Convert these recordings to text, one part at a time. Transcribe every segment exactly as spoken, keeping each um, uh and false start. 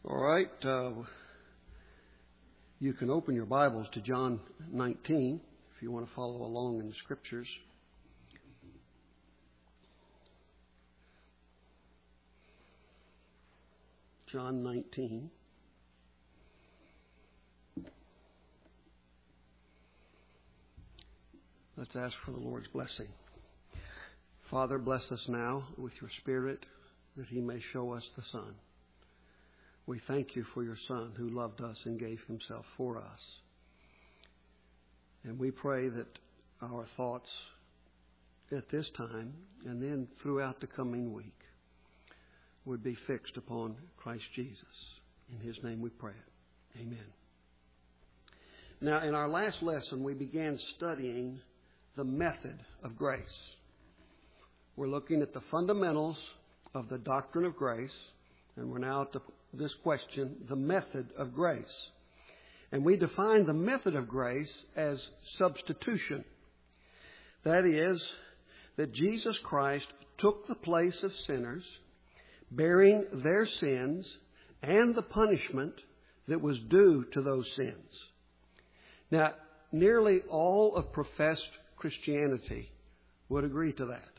All right. Uh, you can open your Bibles to John nineteen if you want to follow along in the Scriptures. John nineteen. Let's ask for the Lord's blessing. Father, bless us now with your Spirit that He may show us the Son. We thank you for your Son who loved us and gave Himself for us. And we pray that our thoughts at this time and then throughout the coming week would be fixed upon Christ Jesus. In His name we pray it. Amen. Now, in our last lesson, we began studying the method of grace. We're looking at the fundamentals of the doctrine of grace, and we're now at the, this question, the method of grace. And we define the method of grace as substitution. That is, that Jesus Christ took the place of sinners, bearing their sins and the punishment that was due to those sins. Now, nearly all of professed Christianity would agree to that.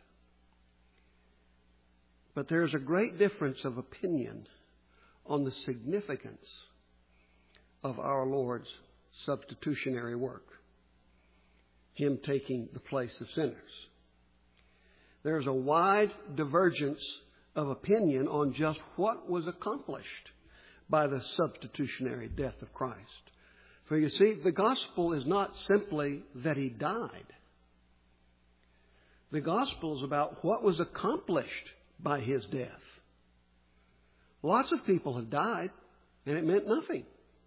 But there's a great difference of opinion on the significance of our Lord's substitutionary work, Him taking the place of sinners. There's a wide divergence of opinion on just what was accomplished by the substitutionary death of Christ. For you see, the gospel is not simply that He died. The gospel is about what was accomplished by His death. Lots of people have died, and it meant nothing.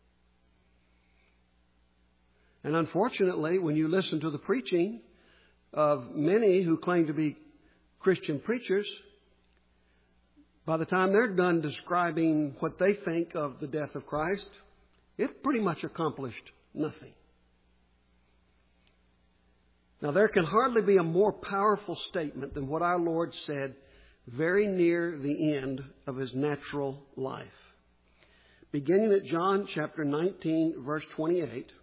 And unfortunately, when you listen to the preaching of many who claim to be Christian preachers, by the time they're done describing what they think of the death of Christ, it pretty much accomplished nothing. Now, there can hardly be a more powerful statement than what our Lord said very near the end of His natural life. Beginning at John chapter nineteen, verse twenty-eight,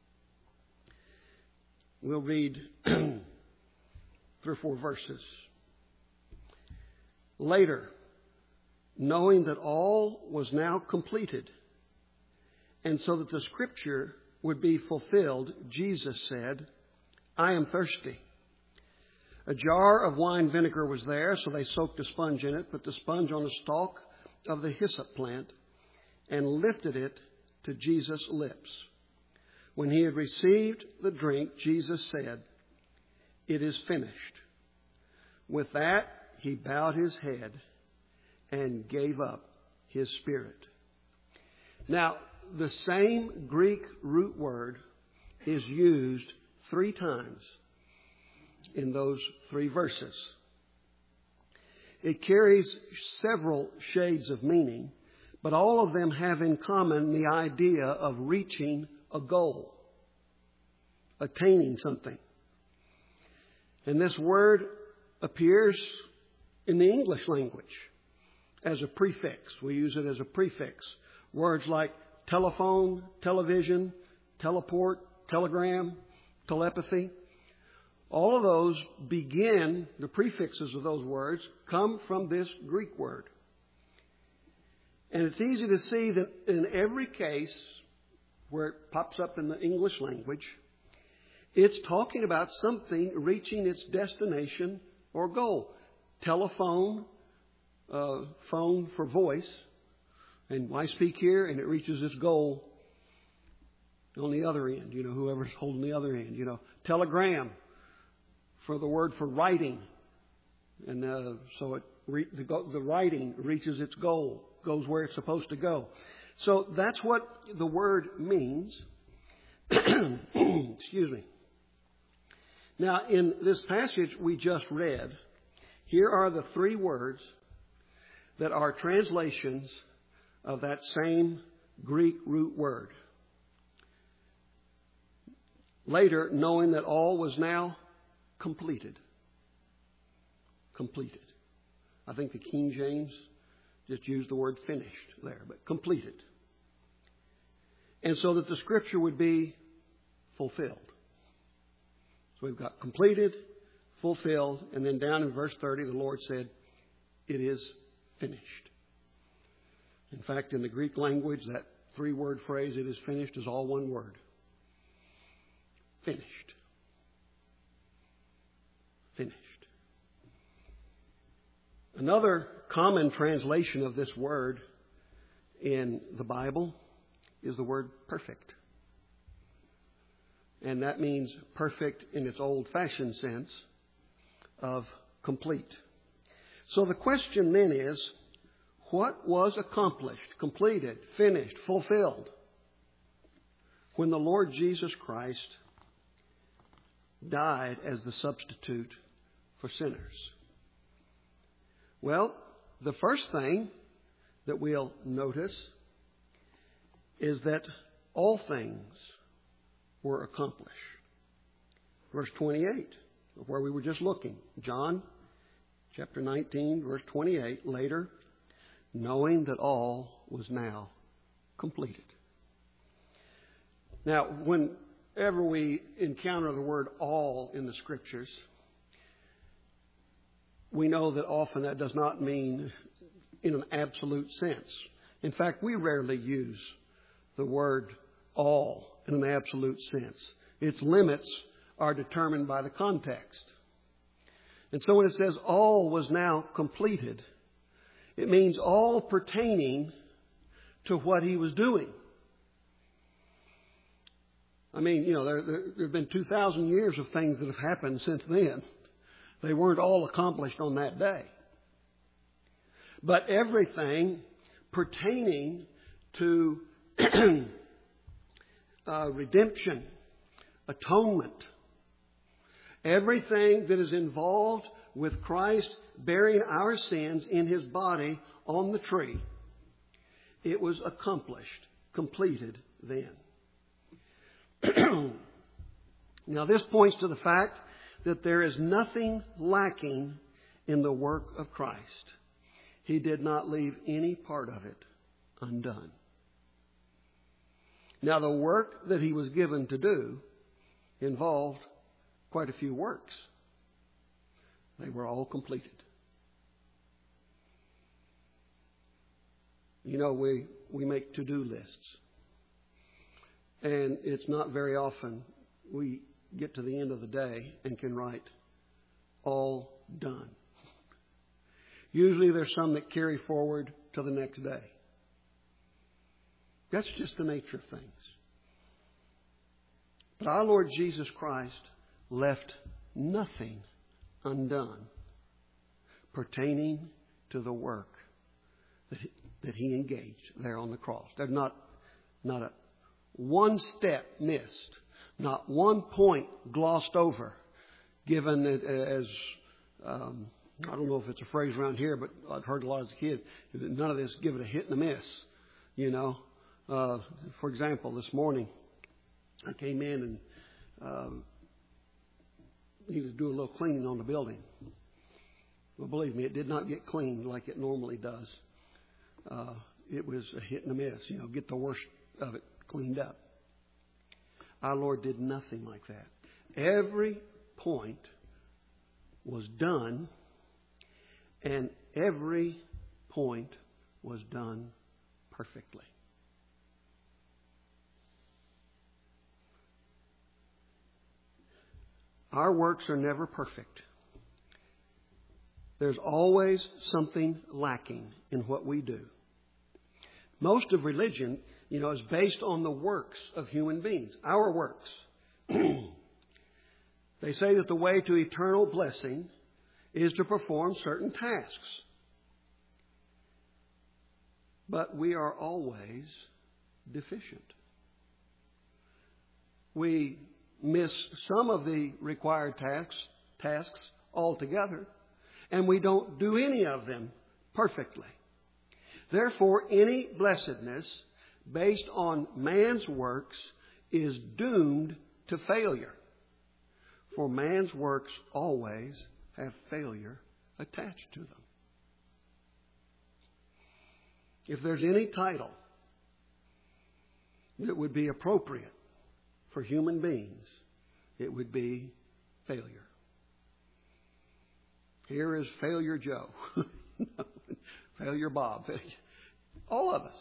we'll read three or four verses. Later, knowing that all was now completed, and so that the Scripture would be fulfilled, Jesus said, I am thirsty. A jar of wine vinegar was there, so they soaked a sponge in it, put the sponge on a stalk of the hyssop plant, and lifted it to Jesus' lips. When He had received the drink, Jesus said, It is finished. With that, He bowed His head and gave up His spirit. Now, the same Greek root word is used three times in those three verses. It carries several shades of meaning, but all of them have in common the idea of reaching a goal, attaining something. And this word appears in the English language as a prefix. We use it as a prefix. Words like telephone, television, teleport, telegram, telepathy. All of those begin, the prefixes of those words come from this Greek word. And it's easy to see that in every case where it pops up in the English language, it's talking about something reaching its destination or goal. Telephone, uh, phone for voice, and I speak here and it reaches its goal on the other end, you know, whoever's holding the other end, you know. Telegram, for the word for writing. And uh, so it re- the, the writing reaches its goal, goes where it's supposed to go. So that's what the word means. Excuse me. Now, in this passage we just read, here are the three words that are translations of that same Greek root word. Later, knowing that all was now completed. Completed. I think the King James Just use the word finished there, but completed. And so that the Scripture would be fulfilled. So we've got completed, fulfilled, and then down in verse thirty, the Lord said, it is finished. In fact, in the Greek language, that three-word phrase, it is finished, is all one word. Finished. Finished. Another common translation of this word in the Bible is the word perfect. And that means perfect in its old-fashioned sense of complete. So the question then is, what was accomplished, completed, finished, fulfilled when the Lord Jesus Christ died as the substitute for sinners? Well, the first thing that we'll notice is that all things were accomplished. Verse twenty-eight, where we were just looking. John chapter nineteen, verse twenty-eight, later, knowing that all was now completed. Now, whenever we encounter the word all in the Scriptures, we know that often that does not mean in an absolute sense. In fact, we rarely use the word all in an absolute sense. Its limits are determined by the context. And so when it says all was now completed, it means all pertaining to what he was doing. I mean, you know, there, there, there have been two thousand years of things that have happened since then. They weren't all accomplished on that day. But everything pertaining to uh, redemption, atonement, everything that is involved with Christ bearing our sins in His body on the tree, it was accomplished, completed then. Now this points to the fact that there is nothing lacking in the work of Christ. He did not leave any part of it undone. Now the work that He was given to do involved quite a few works. They were all completed. You know, we, we make to-do lists. And it's not very often we get to the end of the day and can write all done. Usually there's some that carry forward to the next day. That's just the nature of things. But our Lord Jesus Christ left nothing undone pertaining to the work that he, that he engaged there on the cross. There's not, not a one step missed, not one point glossed over, given as, um, I don't know if it's a phrase around here, but I've heard a lot as a kid, none of this, give it a hit and a miss, you know. Uh, for example, this morning I came in and uh, needed to do a little cleaning on the building. Well, believe me, it did not get cleaned like it normally does. Uh, it was a hit and a miss, you know, get the worst of it cleaned up. Our Lord did nothing like that. Every point was done, and every point was done perfectly. Our works are never perfect. There's always something lacking in what we do. Most of religion, you know, is based on the works of human beings, our works. They say that the way to eternal blessing is to perform certain tasks. But we are always deficient. We miss some of the required tasks, tasks altogether, and we don't do any of them perfectly. Therefore, any blessedness based on man's works is doomed to failure. For man's works always have failure attached to them. if there's any title that would be appropriate for human beings, it would be failure. Here is Failure Joe. Failure Bob. All of us.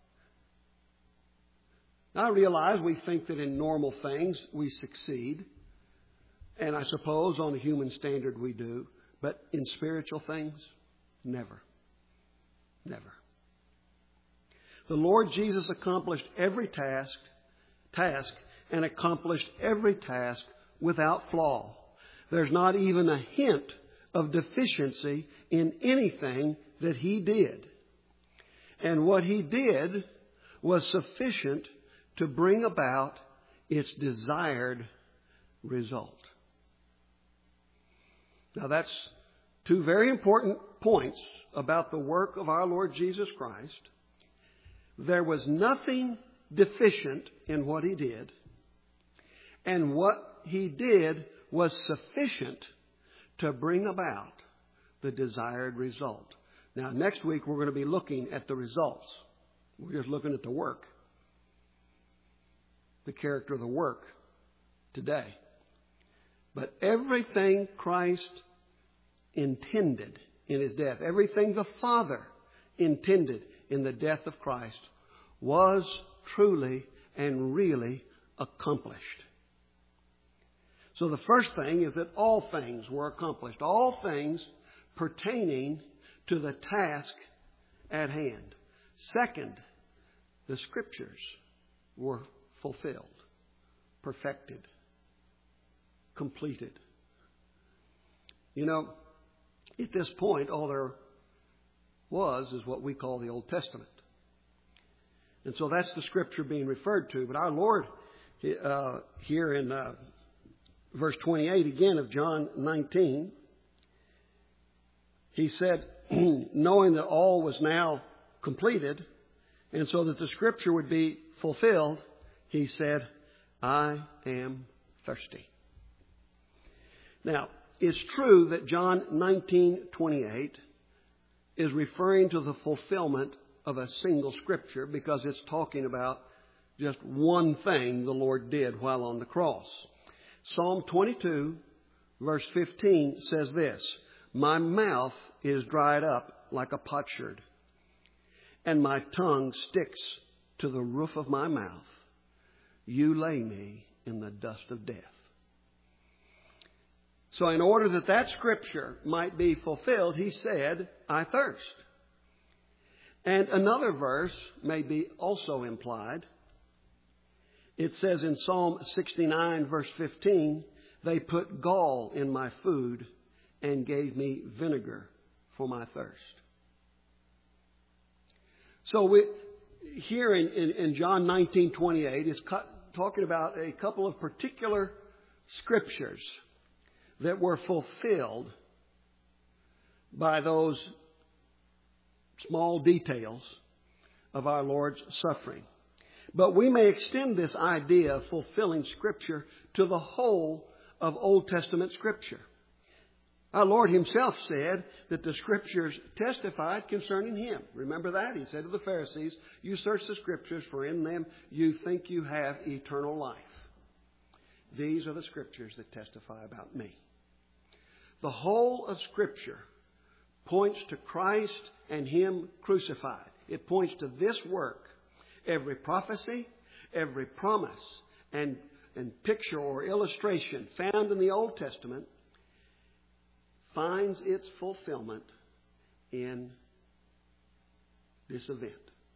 I realize we think that in normal things we succeed. And I suppose on a human standard we do. But in spiritual things, never. Never. The Lord Jesus accomplished every task, task and accomplished every task without flaw. There's not even a hint of deficiency in anything that He did. And what He did was sufficient to bring about its desired result. Now that's two very important points about the work of our Lord Jesus Christ. There was nothing deficient in what He did, and what He did was sufficient to bring about the desired result. Now, next week we're going to be looking at the results. We're just looking at the work, the character of the work today. But everything Christ intended in His death, everything the Father intended in the death of Christ, was truly and really accomplished. So the first thing is that all things were accomplished. All things pertaining to the task at hand. Second, the Scriptures were fulfilled, perfected, completed. You know, at this point, all there was is what we call the Old Testament. And so that's the Scripture being referred to. But our Lord, uh, here in uh, verse twenty-eight again of John nineteen, He said, knowing that all was now completed, and so that the Scripture would be fulfilled, He said, I am thirsty. Now, it's true that John nineteen twenty-eight is referring to the fulfillment of a single Scripture because it's talking about just one thing the Lord did while on the cross. Psalm twenty-two, verse fifteen says this, my mouth is dried up like a potsherd, and my tongue sticks to the roof of my mouth. You lay me in the dust of death. So in order that that Scripture might be fulfilled, He said, I thirst. And another verse may be also implied. It says in Psalm sixty-nine, verse fifteen, they put gall in my food and gave me vinegar for my thirst. So we, here in, in, in John nineteen twenty-eight is cu- talking about a couple of particular Scriptures that were fulfilled by those small details of our Lord's suffering. But we may extend this idea of fulfilling Scripture to the whole of Old Testament Scripture. Our Lord Himself said that the Scriptures testified concerning Him. Remember that? He said to the Pharisees, you search the Scriptures, for in them you think you have eternal life. These are the Scriptures that testify about me. The whole of Scripture points to Christ and Him crucified. It points to this work. Every prophecy, every promise, and, and picture or illustration found in the Old Testament finds its fulfillment in this event.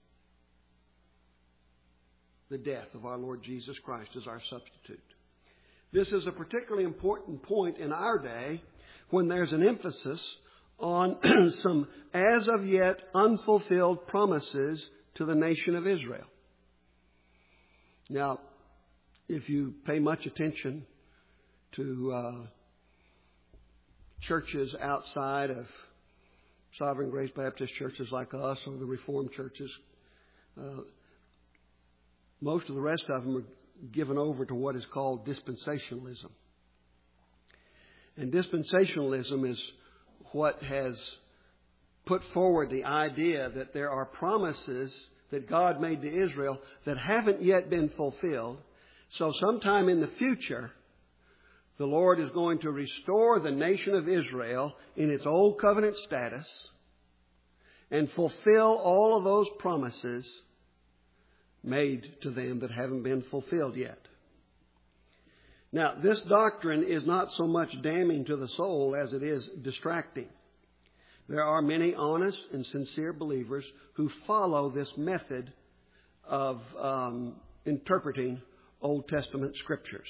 The death of our Lord Jesus Christ as our substitute. This is a particularly important point in our day when there's an emphasis on some as of yet unfulfilled promises to the nation of Israel. Now, if you pay much attention to uh, churches outside of Sovereign Grace Baptist churches like us or the Reformed churches, uh, most of the rest of them are given over to what is called dispensationalism. And dispensationalism is what has put forward the idea that there are promises that God made to Israel that haven't yet been fulfilled. So sometime in the future, the Lord is going to restore the nation of Israel in its old covenant status and fulfill all of those promises made to them that haven't been fulfilled yet. Now, this doctrine is not so much damning to the soul as it is distracting. There are many honest and sincere believers who follow this method of um, interpreting Old Testament scriptures.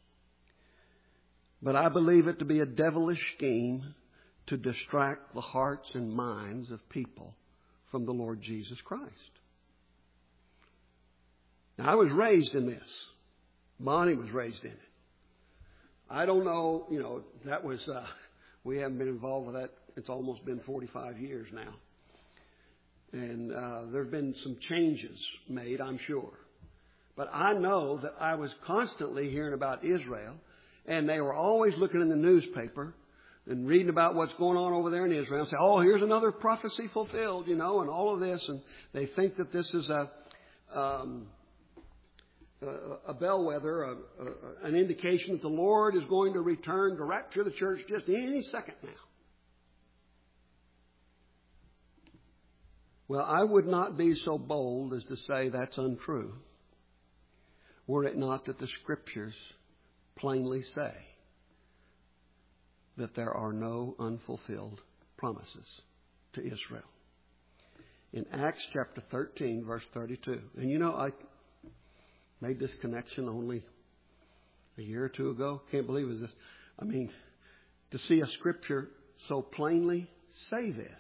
But I believe it to be a devilish scheme to distract the hearts and minds of people from the Lord Jesus Christ. Now, I was raised in this. Bonnie was raised in it. I don't know, you know, that was, uh, we haven't been involved with that. It's almost been forty-five years now. And uh, there have been some changes made, I'm sure. But I know that I was constantly hearing about Israel, and they were always looking in the newspaper and reading about what's going on over there in Israel and say, oh, here's another prophecy fulfilled, you know, and all of this. And they think that this is a... Um, a bellwether, a, a, an indication that the Lord is going to return to rapture the church just any second now. Well, I would not be so bold as to say that's untrue, were it not that the Scriptures plainly say that there are no unfulfilled promises to Israel. In Acts chapter thirteen, verse thirty-two. And you know, I made this connection only a year or two ago. Can't believe it was this. I mean, to see a scripture so plainly say this.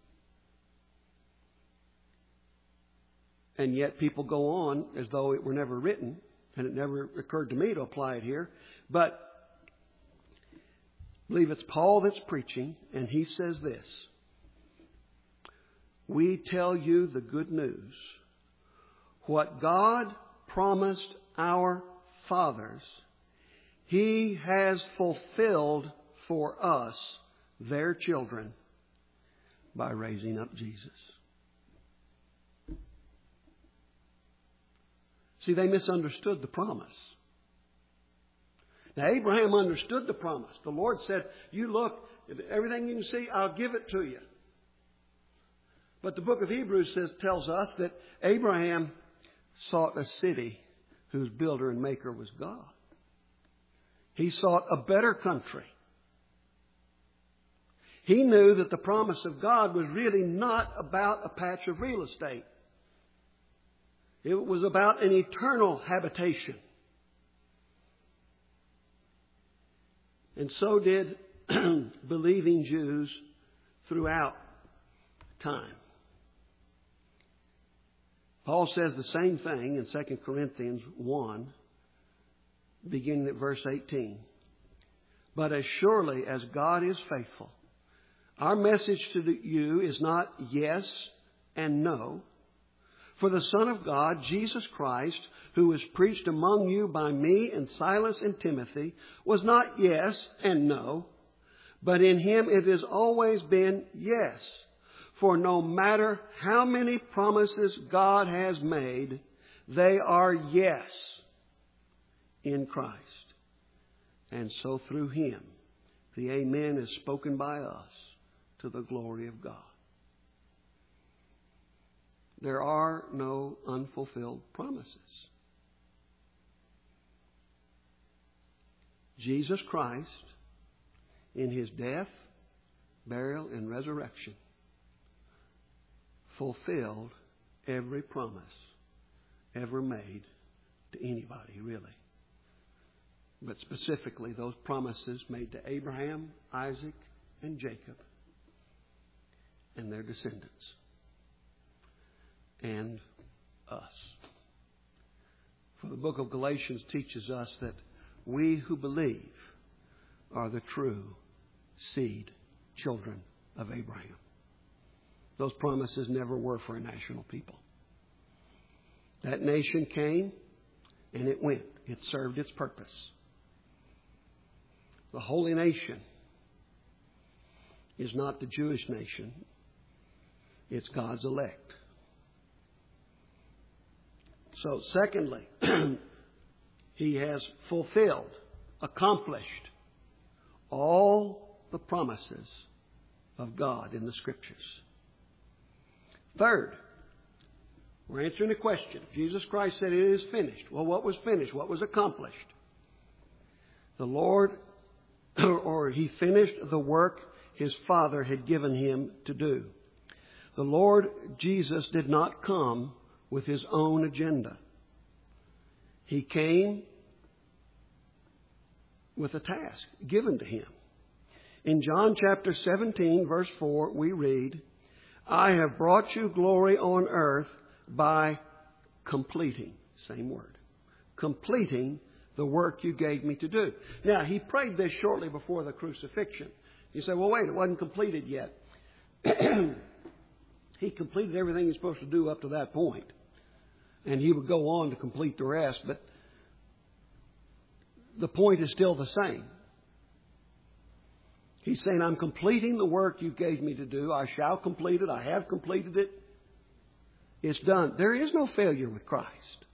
And yet people go on as though it were never written, and it never occurred to me to apply it here. But I believe it's Paul that's preaching, and he says this. We tell you the good news. What God promised our fathers, He has fulfilled for us, their children, by raising up Jesus. See, they misunderstood the promise. Now, Abraham understood the promise. The Lord said, you look, everything you can see, I'll give it to you. But the book of Hebrews says, tells us that Abraham sought a city whose builder and maker was God. He sought a better country. He knew that the promise of God was really not about a patch of real estate. It was about an eternal habitation. And so did believing Jews throughout time. Paul says the same thing in Second Corinthians one, beginning at verse eighteen. But as surely as God is faithful, our message to you is not yes and no. For the Son of God, Jesus Christ, who was preached among you by me and Silas and Timothy, was not yes and no, but in Him it has always been yes. For no matter how many promises God has made, they are yes in Christ. And so through Him, the Amen is spoken by us to the glory of God. There are no unfulfilled promises. Jesus Christ, in His death, burial, and resurrection, fulfilled every promise ever made to anybody, really. But specifically, those promises made to Abraham, Isaac, and Jacob, and their descendants, and us. For the book of Galatians teaches us that we who believe are the true seed children of Abraham. Those promises never were for a national people. That nation came and it went. It served its purpose. The holy nation is not the Jewish nation. It's God's elect. So secondly, He has fulfilled, accomplished all the promises of God in the Scriptures. Third, we're answering the question. Jesus Christ said it is finished. Well, what was finished? What was accomplished? The Lord, or He finished the work His Father had given Him to do. The Lord Jesus did not come with His own agenda. He came with a task given to Him. In John chapter seventeen, verse four, we read, I have brought you glory on earth by completing, same word, completing the work you gave me to do. Now, He prayed this shortly before the crucifixion. You say, well, wait, it wasn't completed yet. He completed everything He's supposed to do up to that point. And He would go on to complete the rest. But the point is still the same. He's saying, I'm completing the work you gave me to do. I shall complete it. I have completed it. It's done. There is no failure with Christ.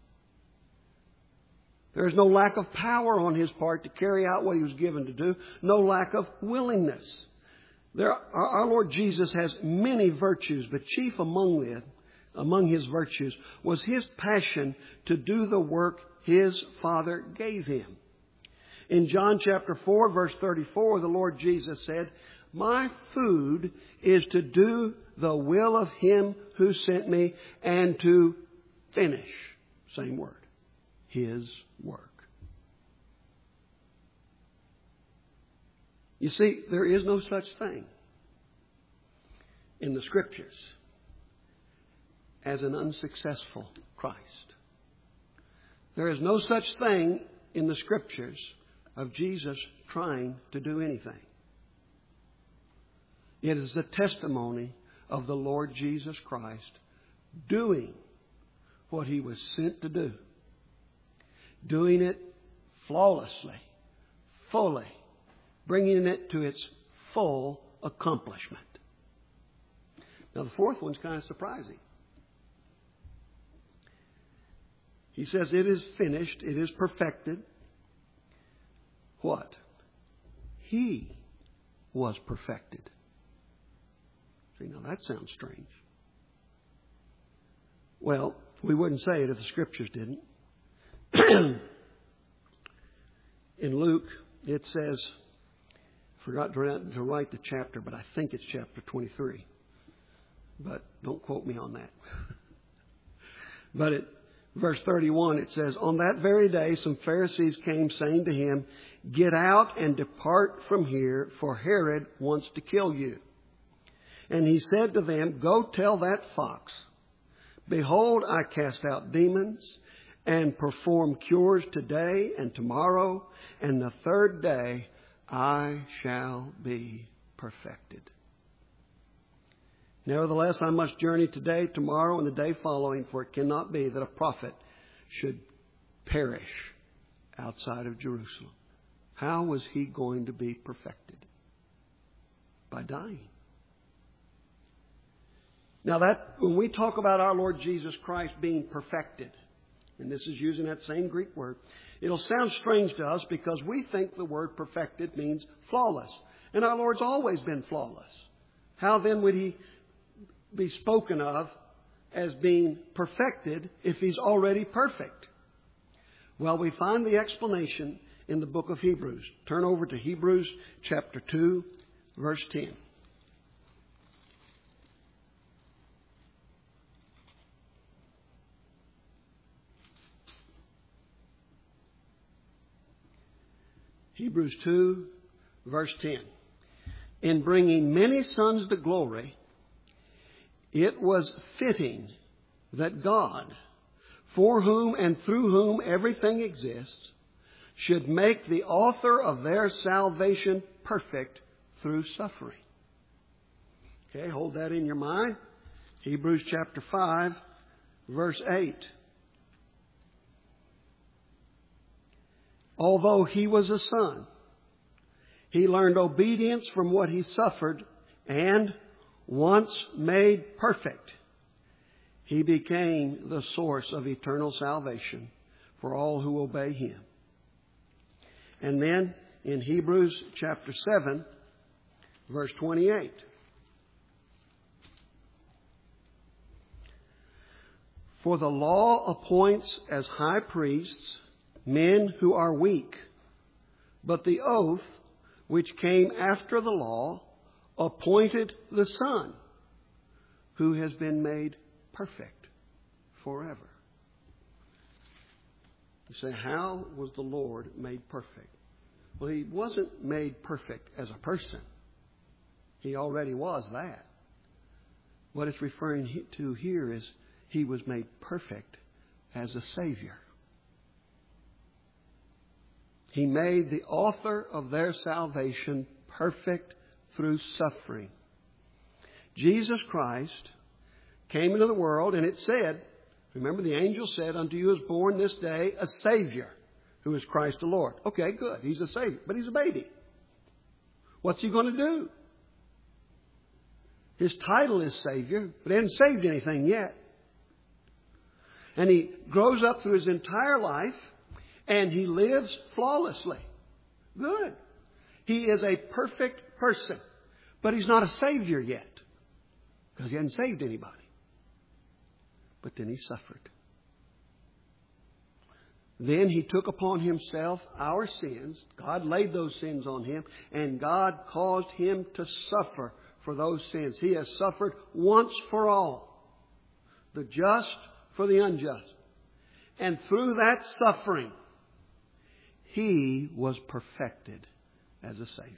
There is no lack of power on His part to carry out what He was given to do. No lack of willingness. There, our, our Lord Jesus has many virtues, but chief among them, among His virtues was His passion to do the work His Father gave Him. In John chapter four, verse thirty-four, the Lord Jesus said, my food is to do the will of Him who sent me and to finish, same word, His work. You see, there is no such thing in the Scriptures as an unsuccessful Christ. There is no such thing in the Scriptures of Jesus trying to do anything. It is a testimony of the Lord Jesus Christ doing what He was sent to do. Doing it flawlessly, fully, bringing it to its full accomplishment. Now, the fourth one's kind of surprising. He says, it is finished, it is perfected. What? He was perfected. See, now that sounds strange. Well, we wouldn't say it if the Scriptures didn't. In Luke, it says, I forgot to write the chapter, but I think it's chapter twenty-three. But don't quote me on that. But at verse thirty-one, it says, on that very day, some Pharisees came saying to Him, get out and depart from here, for Herod wants to kill you. And He said to them, go tell that fox, behold, I cast out demons and perform cures today and tomorrow, and the third day I shall be perfected. Nevertheless, I must journey today, tomorrow, and the day following, for it cannot be that a prophet should perish outside of Jerusalem. How was He going to be perfected? By dying. Now that, when we talk about our Lord Jesus Christ being perfected, and this is using that same Greek word, it'll sound strange to us because we think the word perfected means flawless. And our Lord's always been flawless. How then would He be spoken of as being perfected if He's already perfect? Well, we find the explanation in the book of Hebrews. Turn over to Hebrews chapter two, verse ten. Hebrews two, verse ten. In bringing many sons to glory, it was fitting that God, for whom and through whom everything exists, should make the author of their salvation perfect through suffering. Okay, hold that in your mind. Hebrews chapter five, verse eight. Although He was a son, He learned obedience from what He suffered, and once made perfect, He became the source of eternal salvation for all who obey Him. And then in Hebrews chapter seven, verse twenty-eight. For the law appoints as high priests men who are weak, but the oath which came after the law appointed the Son, who has been made perfect forever. You say, how was the Lord made perfect? Well, He wasn't made perfect as a person. He already was that. What it's referring to here is He was made perfect as a Savior. He made the author of their salvation perfect through suffering. Jesus Christ came into the world, and it said, remember the angel said, unto you is born this day a Savior, who is Christ the Lord. Okay, good. He's a Savior, but He's a baby. What's He going to do? His title is Savior, but He hasn't saved anything yet. And He grows up through His entire life, and He lives flawlessly. Good. He is a perfect person, but He's not a Savior yet, because He hasn't saved anybody. But then He suffered. Then He took upon Himself our sins. God laid those sins on Him, and God caused Him to suffer for those sins. He has suffered once for all, the just for the unjust. And through that suffering, He was perfected as a Savior.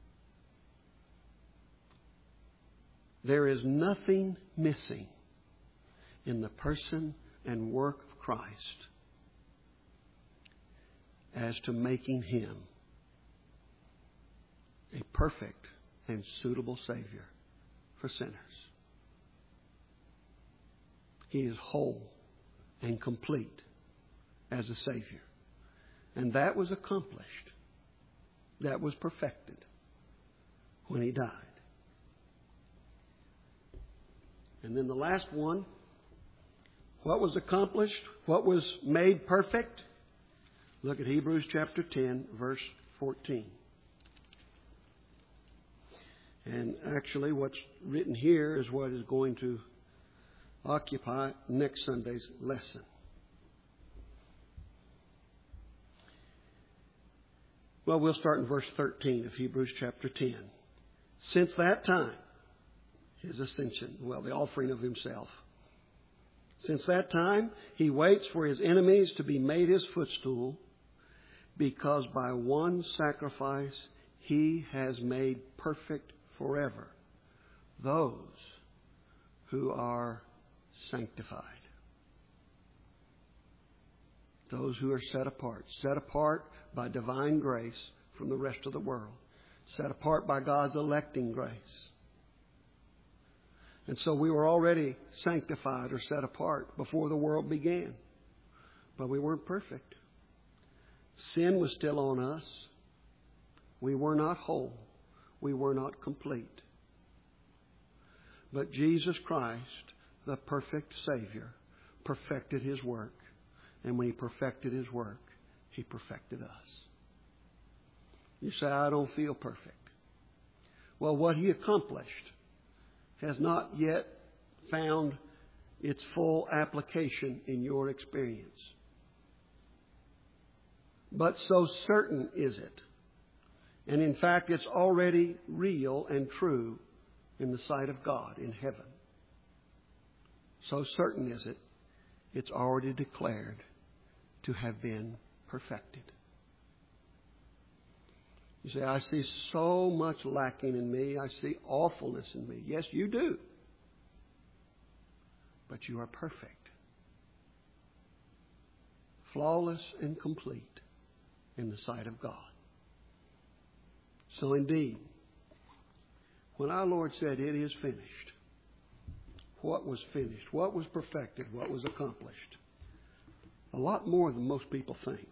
There is nothing missing in the person and work of Christ as to making Him a perfect and suitable Savior for sinners. He is whole and complete as a Savior. And that was accomplished. That was perfected when He died. And then the last one, what was accomplished? What was made perfect? Look at Hebrews chapter ten, verse fourteen. And actually what's written here is what is going to occupy next Sunday's lesson. Well, we'll start in verse thirteen of Hebrews chapter ten. Since that time, His ascension, well, the offering of Himself. Since that time, He waits for His enemies to be made His footstool, because by one sacrifice He has made perfect forever those who are sanctified. Those who are set apart. Set apart by divine grace from the rest of the world. Set apart by God's electing grace. And so we were already sanctified or set apart before the world began. But we weren't perfect. Sin was still on us. We were not whole. We were not complete. But Jesus Christ, the perfect Savior, perfected His work. And when He perfected His work, He perfected us. You say, I don't feel perfect. Well, what He accomplished has not yet found its full application in your experience. But so certain is it. And in fact, it's already real and true in the sight of God in heaven. So certain is it, it's already declared to have been perfected. You say, I see so much lacking in me. I see awfulness in me. Yes, you do. But you are perfect. Flawless and complete in the sight of God. So indeed, when our Lord said, it is finished, what was finished? What was perfected? What was accomplished? A lot more than most people think.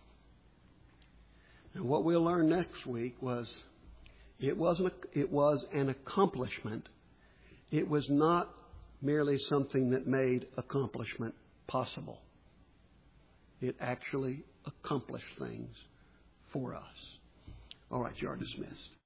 And what we'll learn next week was it wasn't a, it was an accomplishment It was not merely something that made accomplishment possible. It actually accomplished things for us. All right, you are dismissed.